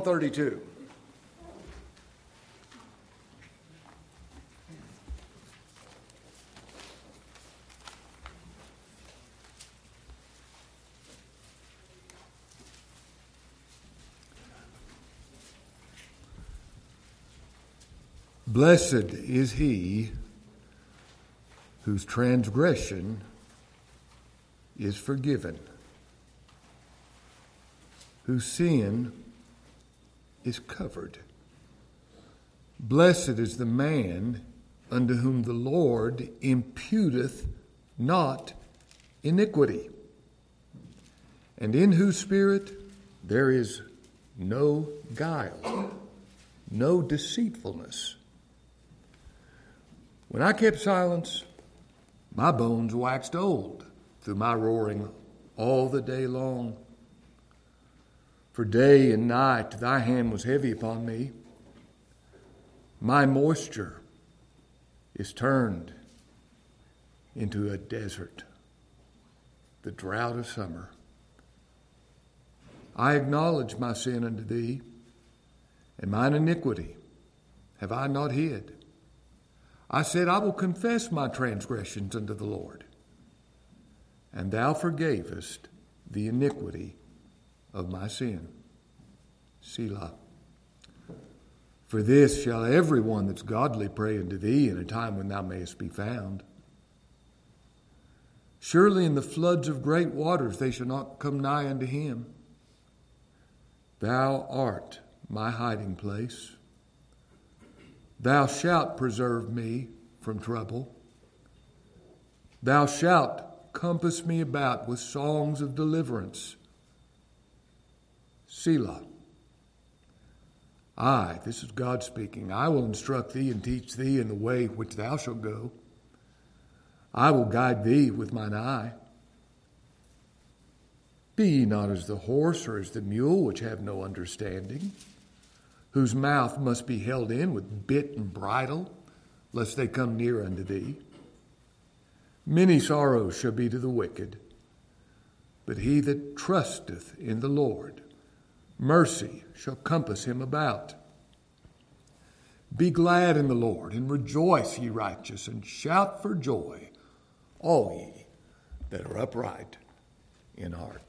32. Blessed is he whose transgression is forgiven, whose sin is covered. Blessed is the man unto whom the Lord imputeth not iniquity, and in whose spirit there is no guile, no deceitfulness. When I kept silence, my bones waxed old through my roaring all the day long. For day and night thy hand was heavy upon me. My moisture is turned into a desert, the drought of summer. I acknowledge my sin unto thee, and mine iniquity have I not hid. I said, I will confess my transgressions unto the Lord, and thou forgavest the iniquity of my sin. Selah. For this shall every one that's godly pray unto thee in a time when thou mayest be found. Surely in the floods of great waters they shall not come nigh unto him. Thou art my hiding place. Thou shalt preserve me from trouble. Thou shalt compass me about with songs of deliverance. Selah. This is God speaking, I will instruct thee and teach thee in the way which thou shalt go. I will guide thee with mine eye. Be ye not as the horse or as the mule, which have no understanding, whose mouth must be held in with bit and bridle, lest they come near unto thee. Many sorrows shall be to the wicked, but he that trusteth in the Lord, mercy shall compass him about. Be glad in the Lord, and rejoice, ye righteous, and shout for joy, all ye that are upright in heart.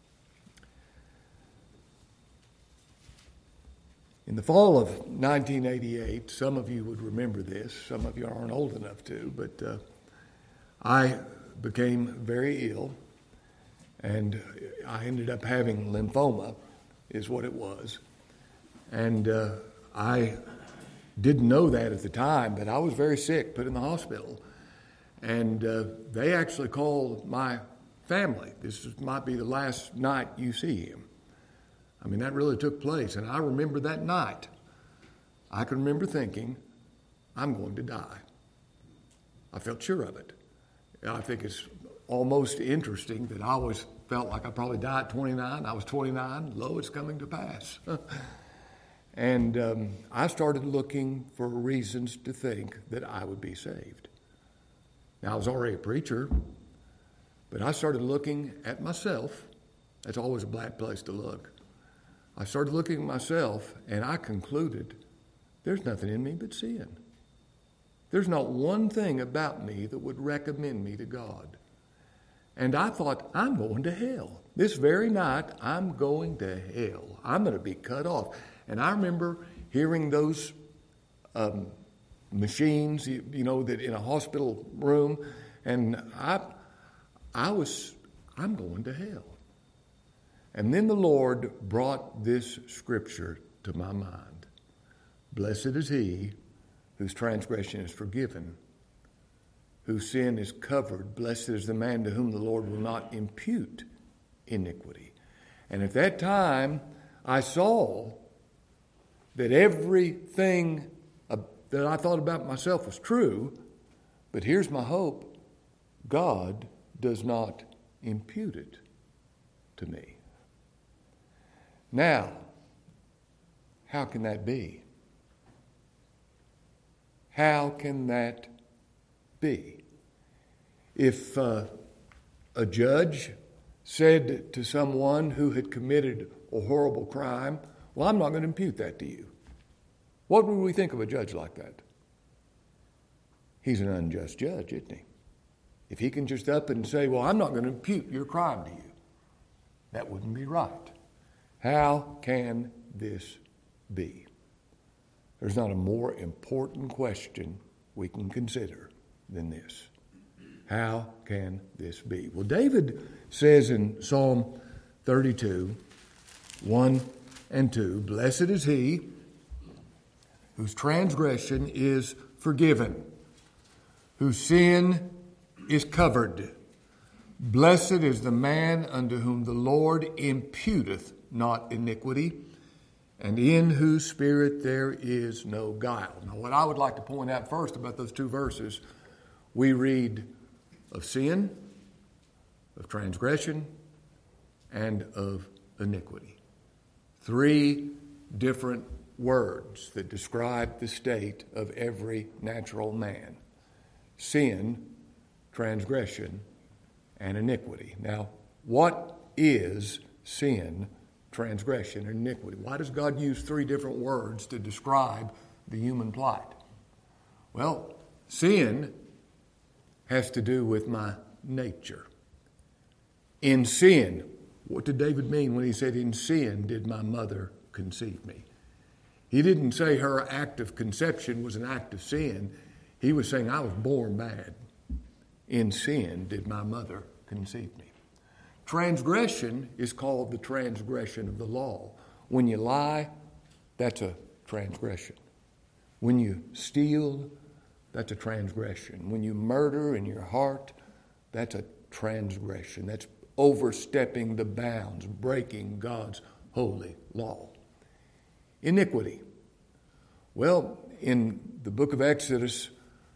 In the fall of 1988, some of you would remember this, some of you aren't old enough to, but I became very ill, and I ended up having lymphoma, is what it was. And I didn't know that at the time, but I was very sick, put in the hospital. And they actually called my family. Might be the last night you see him. I mean, that really took place. And I remember that night. I can remember thinking, I'm going to die. I felt sure of it. I think it's almost interesting that I always felt like I probably died at 29. I was 29. Lo, it's coming to pass. And I started looking for reasons to think that I would be saved. Now, I was already a preacher, but I started looking at myself. That's always a bad place to look. I started looking at myself, and I concluded there's nothing in me but sin. There's not one thing about me that would recommend me to God. And I thought, I'm going to hell. This very night, I'm going to hell. I'm going to be cut off. And I remember hearing those machines, that in a hospital room, and I'm going to hell. And then the Lord brought this scripture to my mind. Blessed is he whose transgression is forgiven, whose sin is covered. Blessed is the man to whom the Lord will not impute iniquity. And at that time, I saw that everything that I thought about myself was true, but here's my hope. God does not impute it to me. Now, how can that be? How can that be? If a judge said to someone who had committed a horrible crime, Well, I'm not going to impute that to you. What would we think of a judge like that? He's an unjust judge, isn't he? If he can just up and say, well, I'm not going to impute your crime to you, that wouldn't be right. How can this be? There's not a more important question we can consider than this. How can this be? Well, David says in Psalm 32, 1 and 2, blessed is he whose transgression is forgiven, whose sin is covered. Blessed is the man unto whom the Lord imputeth not iniquity, and in whose spirit there is no guile. Now, what I would like to point out first about those two verses, we read of sin, of transgression, and of iniquity. Three different words that describe the state of every natural man: sin, transgression, and iniquity. Now, what is sin, transgression, and iniquity? Why does God use three different words to describe the human plight? Well, sin has to do with my nature. In sin, what did David mean when he said, in sin did my mother conceive me? He didn't say her act of conception was an act of sin. He was saying, I was born bad. In sin did my mother conceive me. Transgression is called the transgression of the law. When you lie, that's a transgression. When you steal, that's a transgression. When you murder in your heart, that's a transgression. That's overstepping the bounds, breaking God's holy law. Iniquity. Well, in the book of Exodus,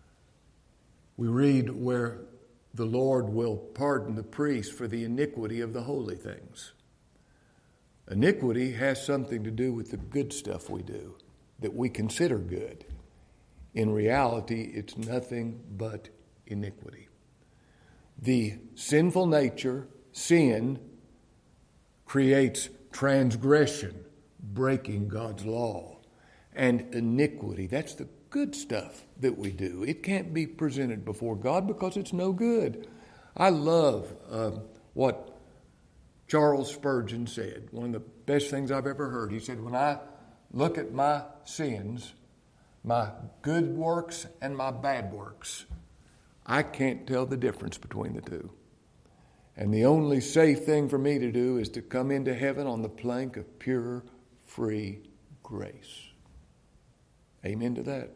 we read where the Lord will pardon the priest for the iniquity of the holy things. Iniquity has something to do with the good stuff we do, that we consider good. In reality, it's nothing but iniquity. The sinful nature, sin, creates transgression, breaking God's law. And iniquity, that's the good stuff that we do. It can't be presented before God because it's no good. I love what Charles Spurgeon said, one of the best things I've ever heard. He said, when I look at my sins, my good works and my bad works, I can't tell the difference between the two. And the only safe thing for me to do is to come into heaven on the plank of pure, free grace. Amen to that.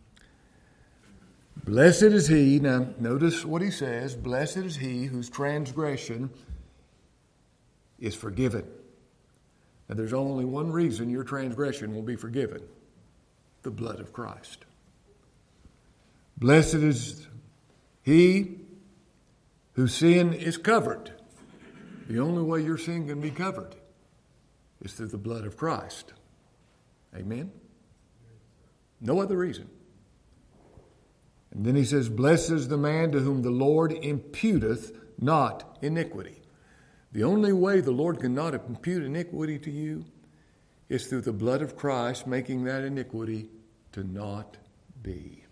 Blessed is he, now notice what he says, blessed is he whose transgression is forgiven. Now there's only one reason your transgression will be forgiven: the blood of Christ. Blessed is he whose sin is covered. The only way your sin can be covered is through the blood of Christ. Amen? No other reason. And then he says, blessed is the man to whom the Lord imputeth not iniquity. The only way the Lord cannot impute iniquity to you is through the blood of Christ, making that iniquity to not be.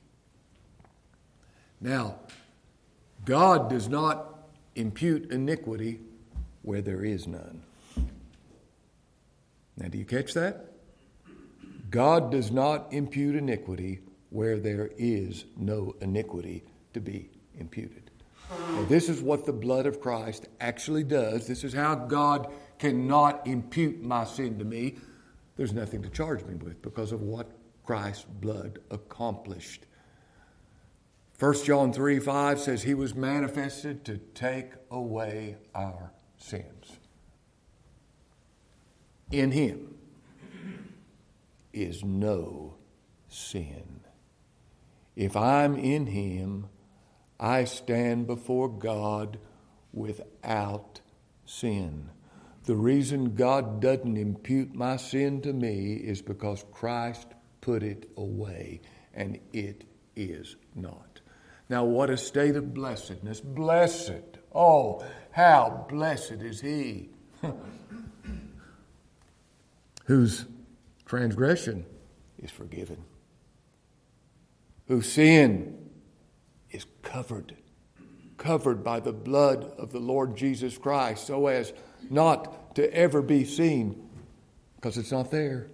Now, God does not impute iniquity where there is none. Now, do you catch that? God does not impute iniquity where there is no iniquity to be imputed. Now, this is what the blood of Christ actually does. This is how God cannot impute my sin to me. There's nothing to charge me with because of what Christ's blood accomplished. 1 John 3:5 says he was manifested to take away our sins. In him is no sin. If I'm in him, I stand before God without sin. The reason God doesn't impute my sin to me is because Christ put it away, and it is not. Now, what a state of blessedness. Blessed. Oh, how blessed is he whose transgression is forgiven, whose sin is covered by the blood of the Lord Jesus Christ, so as not to ever be seen, because it's not there.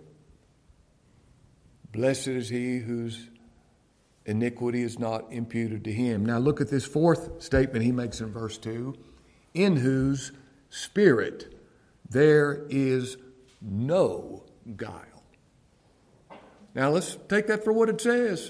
Blessed is he whose iniquity is not imputed to him. Now look at this fourth statement he makes in verse 2. In whose spirit there is no guile. Now let's take that for what it says.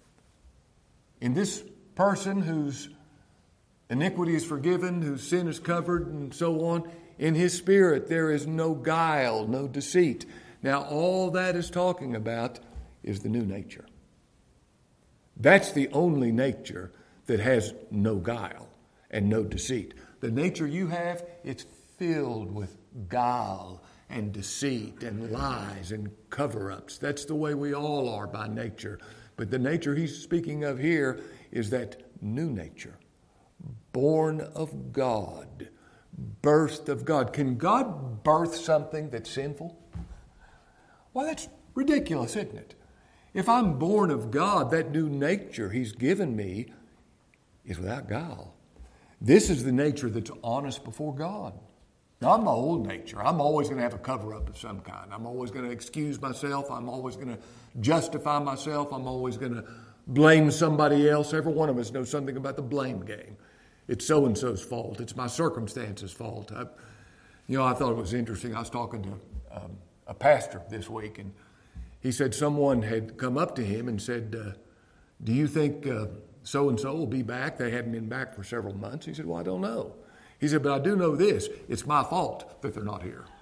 In this person whose iniquity is forgiven, whose sin is covered, and so on, in his spirit there is no guile, no deceit. Now all that is talking about is the new nature. That's the only nature that has no guile and no deceit. The nature you have, it's filled with guile and deceit and lies and cover-ups. That's the way we all are by nature. But the nature he's speaking of here is that new nature, born of God, birthed of God. Can God birth something that's sinful? Well, that's ridiculous, isn't it? If I'm born of God, that new nature he's given me is without guile. This is the nature that's honest before God. Not my old nature. I'm always going to have a cover-up of some kind. I'm always going to excuse myself. I'm always going to justify myself. I'm always going to blame somebody else. Every one of us knows something about the blame game. It's so-and-so's fault. It's my circumstances' fault. I thought it was interesting. I was talking to a pastor this week, and he said someone had come up to him and said, do you think so-and-so will be back? They hadn't been back for several months. He said, well, I don't know. He said, but I do know this. It's my fault that they're not here.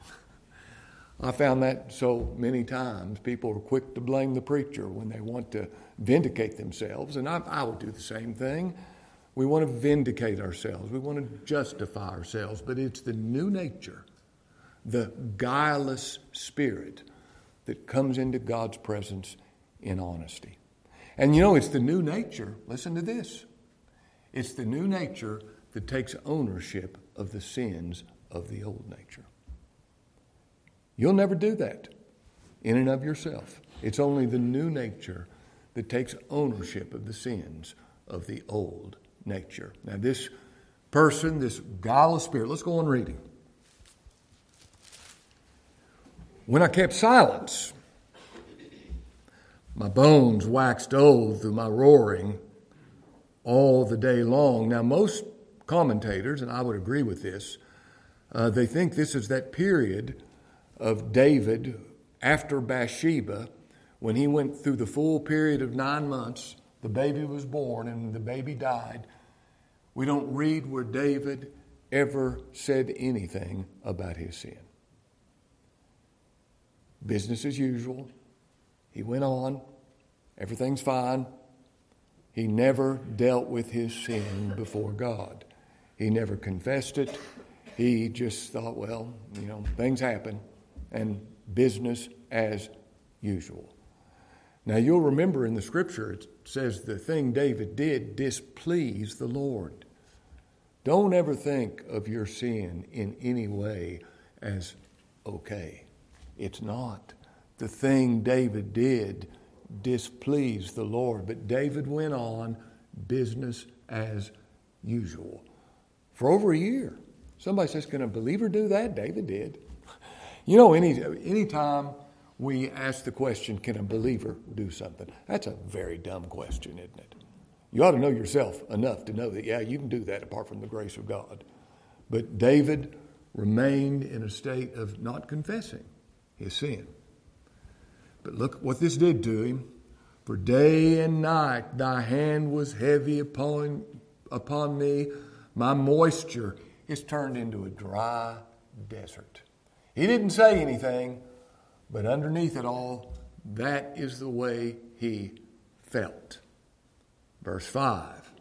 I found that so many times. People are quick to blame the preacher when they want to vindicate themselves, and I would do the same thing. We want to vindicate ourselves. We want to justify ourselves, but it's the new nature, the guileless spirit that comes into God's presence in honesty. And it's the new nature, listen to this, it's the new nature that takes ownership of the sins of the old nature. You'll never do that in and of yourself. It's only the new nature that takes ownership of the sins of the old nature. Now this person, this guileless spirit, let's go on reading. When I kept silence, my bones waxed old through my roaring all the day long. Now, most commentators, and I would agree with this, they think this is that period of David after Bathsheba, when he went through the full period of 9 months, the baby was born and the baby died. We don't read where David ever said anything about his sin. Business as usual. He went on. Everything's fine. He never dealt with his sin before God. He never confessed it. He just thought, well, things happen, and business as usual. Now, you'll remember in the Scripture, it says the thing David did displeased the Lord. Don't ever think of your sin in any way as okay. It's not. The thing David did displeased the Lord. But David went on business as usual for over a year. Somebody says, can a believer do that? David did. Any time we ask the question, can a believer do something? That's a very dumb question, isn't it? You ought to know yourself enough to know that, you can do that apart from the grace of God. But David remained in a state of not confessing his sin. But look what this did to him. For day and night thy hand was heavy upon me. My moisture is turned into a dry desert. He didn't say anything, but underneath it all, that is the way he felt. Verse 5,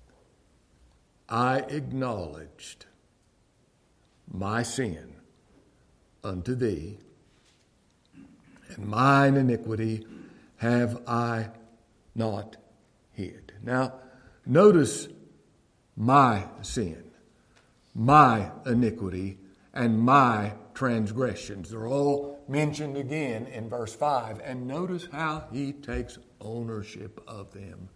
I acknowledged my sin unto thee, and mine iniquity have I not hid. Now, notice my sin, my iniquity, and my transgressions. They're all mentioned again in verse 5. And notice how he takes ownership of them.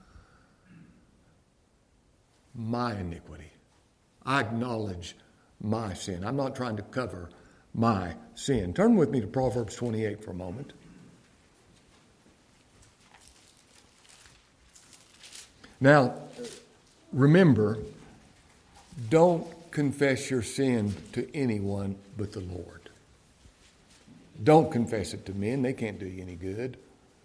My iniquity. I acknowledge my sin. I'm not trying to cover my sin. Turn with me to Proverbs 28 for a moment. Now, remember, don't confess your sin to anyone but the Lord. Don't confess it to men. They can't do you any good.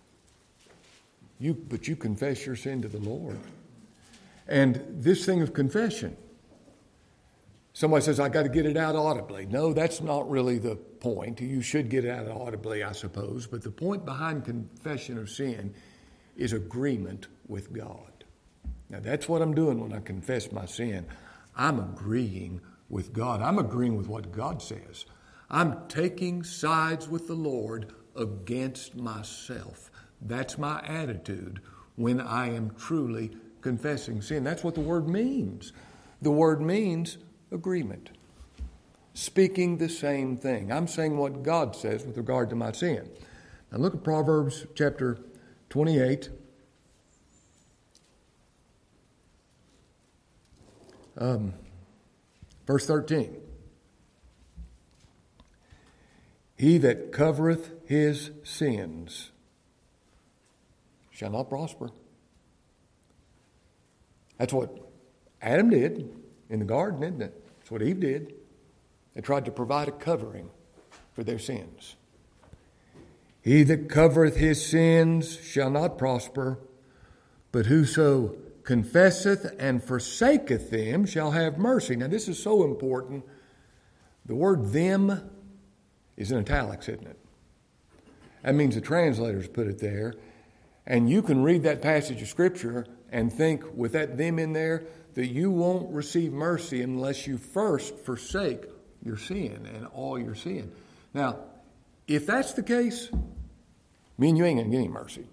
But you confess your sin to the Lord. And this thing of confession, somebody says, I got to get it out audibly. No, that's not really the point. You should get it out audibly, I suppose. But the point behind confession of sin is agreement with God. Now, that's what I'm doing when I confess my sin. I'm agreeing with God. I'm agreeing with what God says. I'm taking sides with the Lord against myself. That's my attitude when I am truly confessing sin. That's what the word means. The word means agreement. Speaking the same thing. I'm saying what God says with regard to my sin. Now look at Proverbs chapter 28. Verse 13. He that covereth his sins shall not prosper. That's what Adam did in the garden, isn't it? That's what Eve did. They tried to provide a covering for their sins. He that covereth his sins shall not prosper, but whoso confesseth and forsaketh them shall have mercy. Now this is so important. The word them is in italics, isn't it? That means the translators put it there. And you can read that passage of Scripture and think with that them in there that you won't receive mercy unless you first forsake your sin and all your sin. Now, if that's the case, me and you ain't going to get any mercy.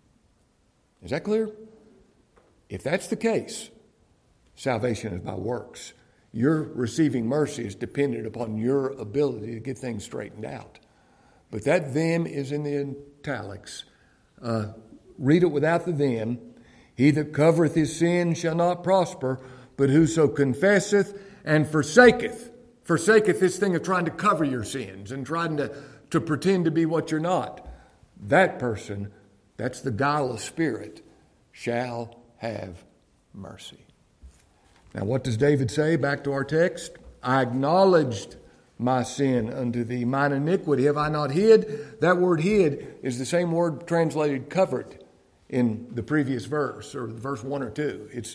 Is that clear? If that's the case, salvation is by works. Your receiving mercy is dependent upon your ability to get things straightened out. But that them is in the italics. Read it without the them. He that covereth his sin shall not prosper, but whoso confesseth and forsaketh this thing of trying to cover your sins and trying to pretend to be what you're not, that person, that's the guileless spirit, shall have mercy. Now what does David say? Back to our text. I acknowledged my sin unto thee. Mine iniquity have I not hid. That word hid is the same word translated covered in the previous verse, or verse 1 or 2. It's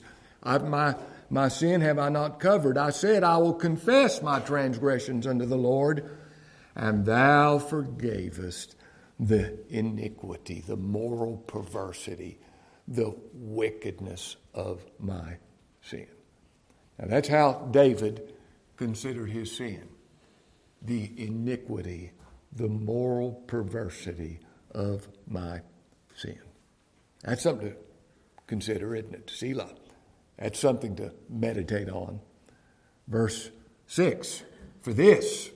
my sin have I not covered. I said, I will confess my transgressions unto the Lord, and thou forgavest the iniquity, the moral perversity, the wickedness of my sin. Now that's how David considered his sin. The iniquity, the moral perversity of my sin. That's something to consider, isn't it? Selah. That's something to meditate on. Verse 6. For this,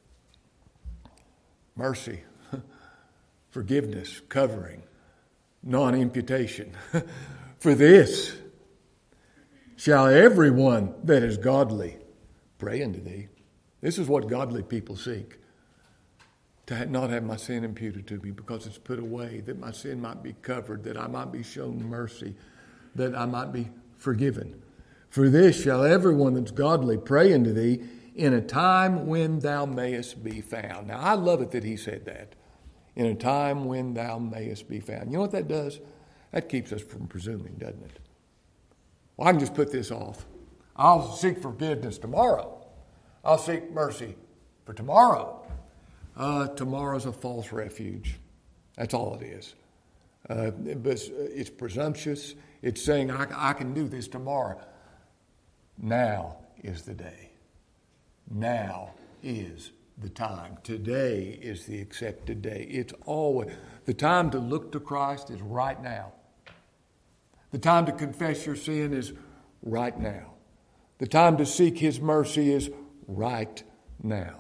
mercy, forgiveness, covering, non-imputation. For this shall everyone that is godly pray unto thee. This is what godly people seek. To not have my sin imputed to me because it's put away, that my sin might be covered, that I might be shown mercy, that I might be forgiven. For this shall everyone that's godly pray unto thee in a time when thou mayest be found. Now, I love it that he said that. In a time when thou mayest be found. You know what that does? That keeps us from presuming, doesn't it? Well, I can just put this off. I'll seek forgiveness tomorrow. I'll seek mercy for tomorrow. Tomorrow's a false refuge. That's all it is. But it's presumptuous. It's saying, I can do this tomorrow. Now is the day. Now is the time. Today is the accepted day. It's always. The time to look to Christ is right now. The time to confess your sin is right now. The time to seek His mercy is right now.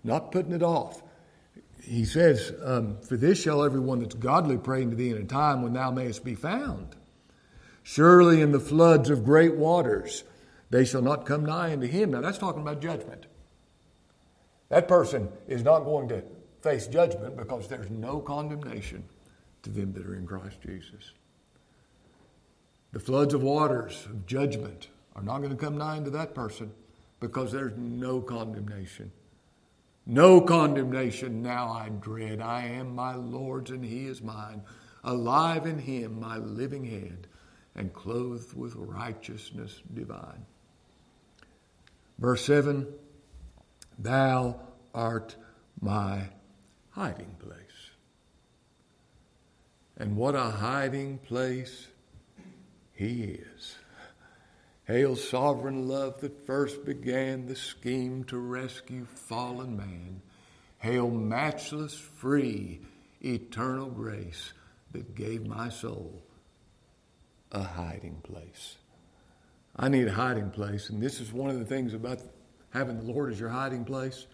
not putting it off. He says, for this shall everyone that's godly pray unto thee in a time when thou mayest be found. Surely in the floods of great waters they shall not come nigh unto him. Now that's talking about judgment. That person is not going to face judgment because there's no condemnation to them that are in Christ Jesus. The floods of waters of judgment are not going to come nigh unto that person because there's no condemnation. No condemnation now I dread. I am my Lord's and he is mine. Alive in him my living head and clothed with righteousness divine. Verse 7, thou art my hiding place. And what a hiding place he is. Hail, sovereign love that first began the scheme to rescue fallen man. Hail, matchless, free, eternal grace that gave my soul a hiding place. I need a hiding place, and this is one of the things about having the Lord as your hiding place.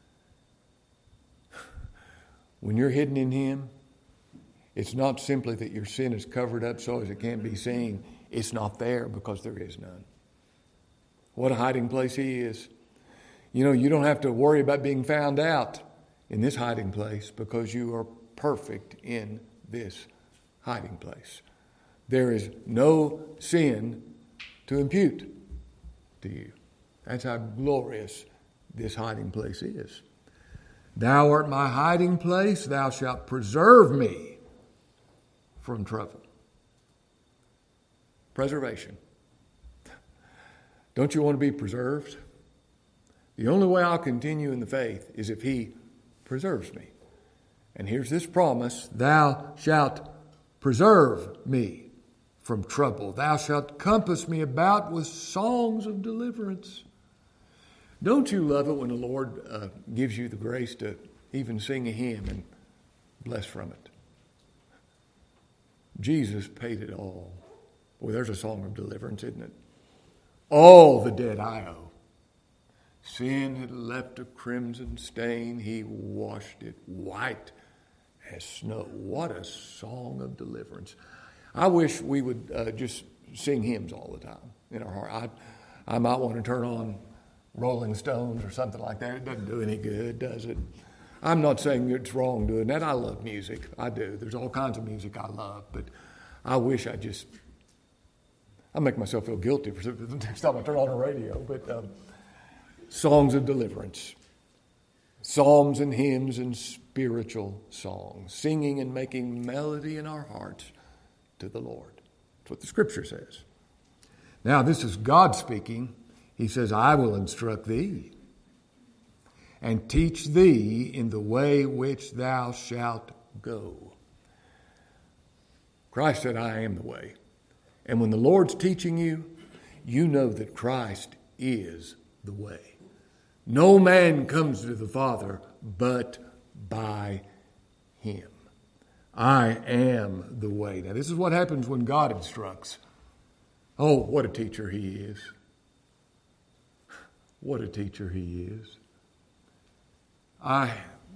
When you're hidden in him, it's not simply that your sin is covered up so as it can't be seen. It's not there because there is none. What a hiding place he is. You don't have to worry about being found out in this hiding place because you are perfect in this hiding place. There is no sin to impute to you. That's how glorious this hiding place is. Thou art my hiding place. Thou shalt preserve me from trouble. Preservation. Don't you want to be preserved? The only way I'll continue in the faith is if he preserves me. And here's this promise, thou shalt preserve me from trouble. Thou shalt compass me about with songs of deliverance. Don't you love it when the Lord gives you the grace to even sing a hymn and bless from it? Jesus paid it all. Boy, there's a song of deliverance, isn't it? All the debt I owe. Sin had left a crimson stain. He washed it white as snow. What a song of deliverance. I wish we would just sing hymns all the time in our heart. I might want to turn on Rolling Stones or something like that. It doesn't do any good, does it? I'm not saying it's wrong doing that. I love music. I do. There's all kinds of music I love. But I wish I make myself feel guilty for the next time I turn on the radio. But songs of deliverance. Psalms and hymns and spiritual songs. Singing and making melody in our hearts to the Lord. That's what the Scripture says. Now, this is God speaking. He says, I will instruct thee and teach thee in the way which thou shalt go. Christ said, I am the way. And when the Lord's teaching you, you know that Christ is the way. No man comes to the Father but by him. I am the way. Now, this is what happens when God instructs. Oh, what a teacher he is. What a teacher he is. I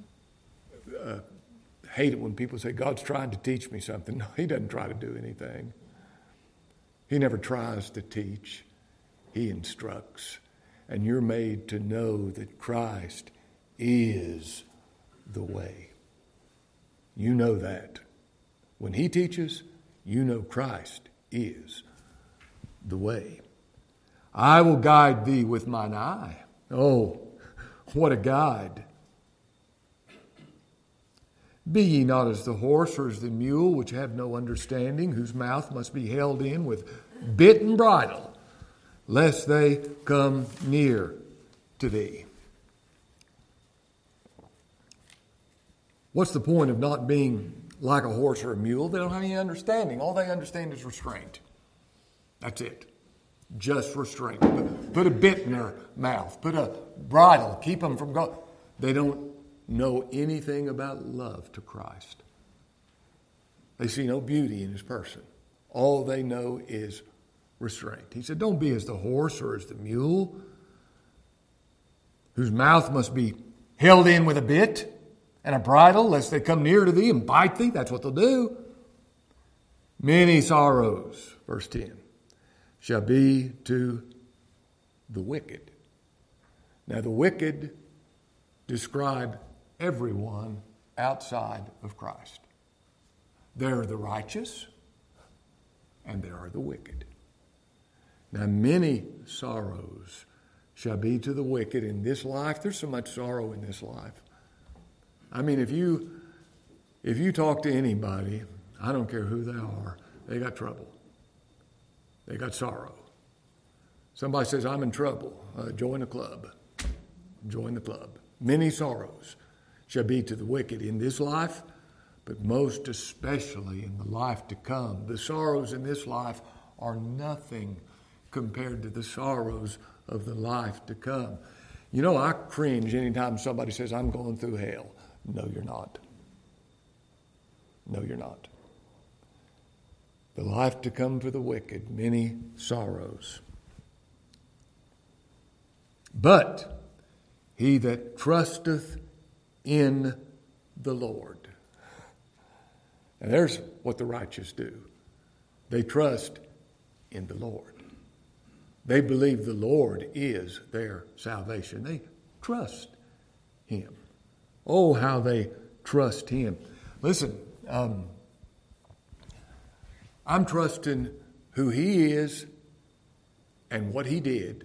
hate it when people say, God's trying to teach me something. No, he doesn't try to do anything. He never tries to teach. He instructs. And you're made to know that Christ is the way. You know that. When he teaches, you know Christ is the way. I will guide thee with mine eye. Oh, what a guide. Be ye not as the horse or as the mule, which have no understanding, whose mouth must be held in with bit and bridle, lest they come near to thee. What's the point of not being like a horse or a mule? They don't have any understanding. All they understand is restraint. That's it. Just restraint. Put a bit in their mouth. Put a bridle. Keep them from going. They don't know anything about love to Christ. They see no beauty in his person. All they know is restraint. He said, don't be as the horse or as the mule, whose mouth must be held in with a bit and a bridle, lest they come near to thee and bite thee. That's what they'll do. Many sorrows, verse 10, shall be to the wicked. Now the wicked describe everyone outside of Christ. There are the righteous and there are the wicked. Now many sorrows shall be to the wicked in this life. There's so much sorrow in this life. I mean, if you talk to anybody, I don't care who they are, they got trouble. They got sorrow. Somebody says, I'm in trouble. Join a club. Join the club. Many sorrows shall be to the wicked in this life, but most especially in the life to come. The sorrows in this life are nothing compared to the sorrows of the life to come. You know, I cringe anytime somebody says, I'm going through hell. No, you're not. No, you're not. The life to come for the wicked, many sorrows. But he that trusteth in the Lord. And there's what the righteous do. They trust in the Lord. They believe the Lord is their salvation. They trust him. Oh, how they trust him. Listen, I'm trusting who he is and what he did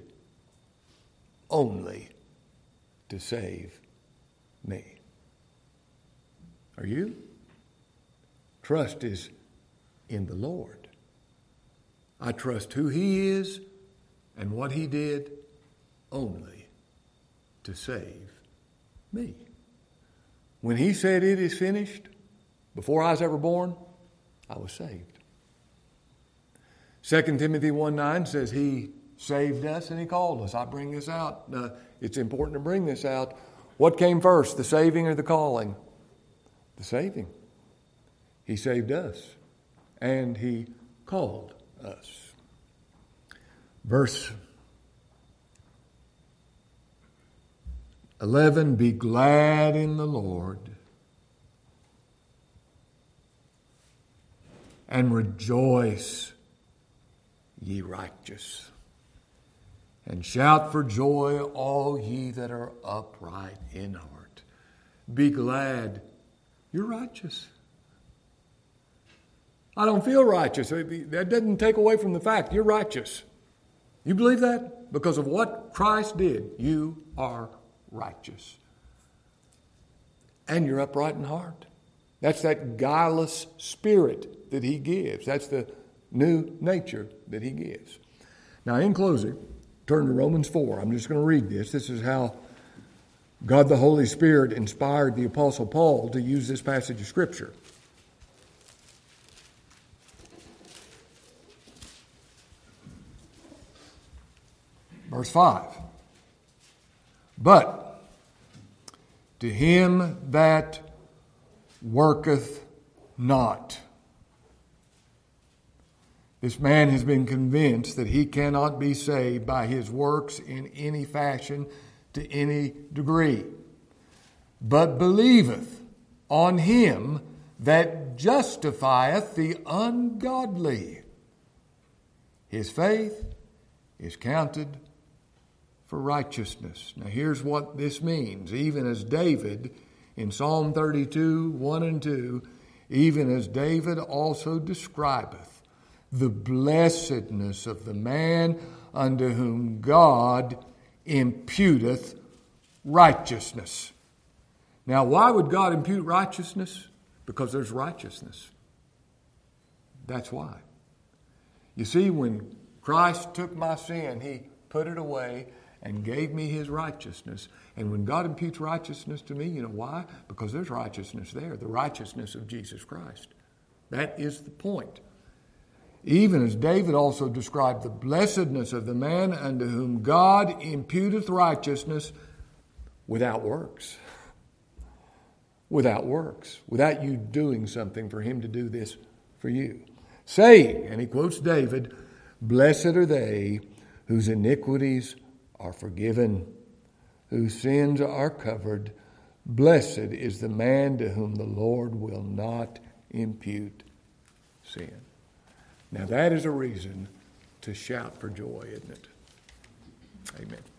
only to save me. Are you? Trust is in the Lord. I trust who he is and what he did only to save me. When he said it is finished, before I was ever born, I was saved. 2 Timothy 1:9 says he saved us and he called us. I bring this out. It's important to bring this out. What came first, the saving or the calling? The saving. He saved us and he called us. Verse 11, be glad in the Lord and rejoice, ye righteous, and shout for joy, all ye that are upright in heart. Be glad. You're righteous. I don't feel righteous. That doesn't take away from the fact you're righteous. You believe that? Because of what Christ did, you are righteous. And you're upright in heart. That's that guileless spirit that he gives. That's the new nature that he gives. Now, in closing, turn to Romans 4. I'm just going to read this. This is how God the Holy Spirit inspired the Apostle Paul to use this passage of Scripture. Verse 5. But to him that worketh not. This man has been convinced that he cannot be saved by his works in any fashion to any degree, but believeth on him that justifieth the ungodly. His faith is counted for righteousness. Now here's what this means. Even as David in Psalm 32, 1 and 2, even as David also describeth the blessedness of the man unto whom God imputeth righteousness. Now, why would God impute righteousness? Because there's righteousness. That's why. You see, when Christ took my sin, he put it away and gave me his righteousness. And when God imputes righteousness to me, you know why? Because there's righteousness there, the righteousness of Jesus Christ. That is the point. Even as David also described the blessedness of the man unto whom God imputeth righteousness without works. Without works. Without you doing something for him to do this for you. Saying, and he quotes David, blessed are they whose iniquities are forgiven, whose sins are covered. Blessed is the man to whom the Lord will not impute sin. Now that is a reason to shout for joy, isn't it? Amen.